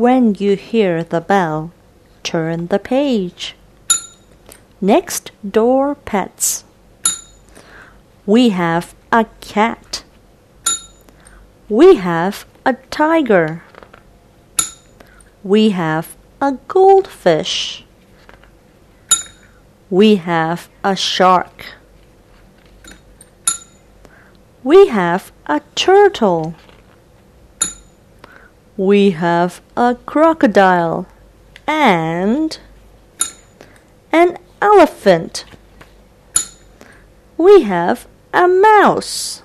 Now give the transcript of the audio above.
When you hear the bell, turn the page. Next door pets. We have a cat. We have a tiger. We have a goldfish. We have a shark. We have a turtle. We have a crocodile and an elephant. We have a mouse.